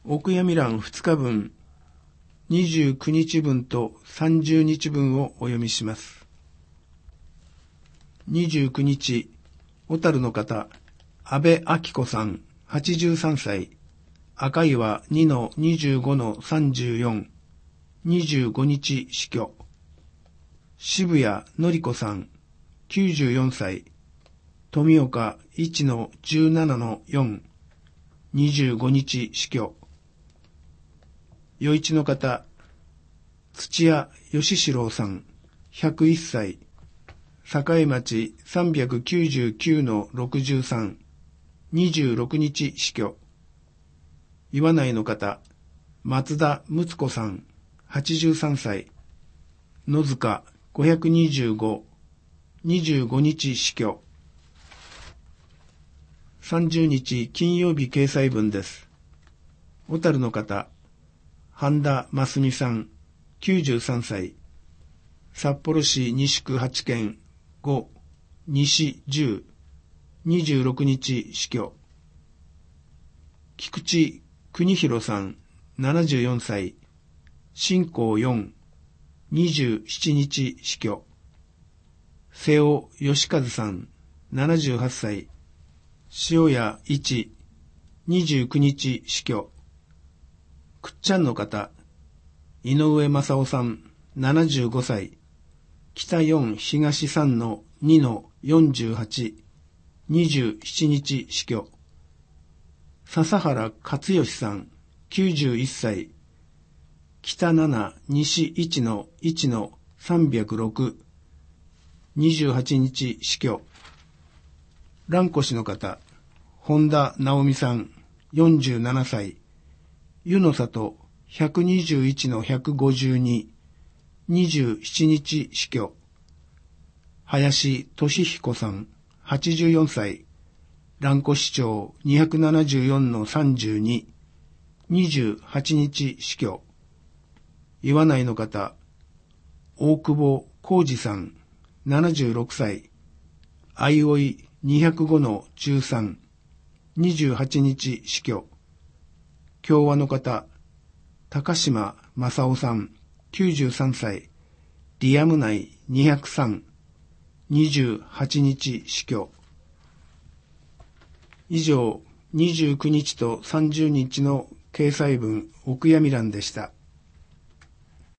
お悔やみ欄2日分、29日分と30日分をお読みします。29日、小樽の方、安部明子さん、83歳、赤岩2-25-34、25日死去。渋谷の子さん、94歳、富岡1-17-4、25日死去。余市の方、土屋義四郎さん、101歳、栄町399-63、26日死去。岩内の方、松田睦子さん、83歳、野塚525、25日死去。30日金曜日掲載分です。小樽の方、半田真澄さん、93歳、札幌市西区8軒5、西10、26日死去。菊池邦弘さん、74歳、新興4、27日死去。瀬尾義和さん、78歳、塩谷1、29日死去。くっちゃんの方、井上正夫さん、75歳、北4東3-2-48、27日死去。笹原勝義さん、91歳、北7西1-1-306、28日死去。蘭越の方、本田直美さん、47歳、湯の里121-152、27日死去。林俊彦さん、84歳、蘭越町274-32、28日死去。岩内の方、大久保浩二さん、76歳、相生205-13、28日死去。共和の方、高島正夫さん、93歳、リアム内203、28日死去。以上、29日と30日の掲載分お悔やみ欄でした。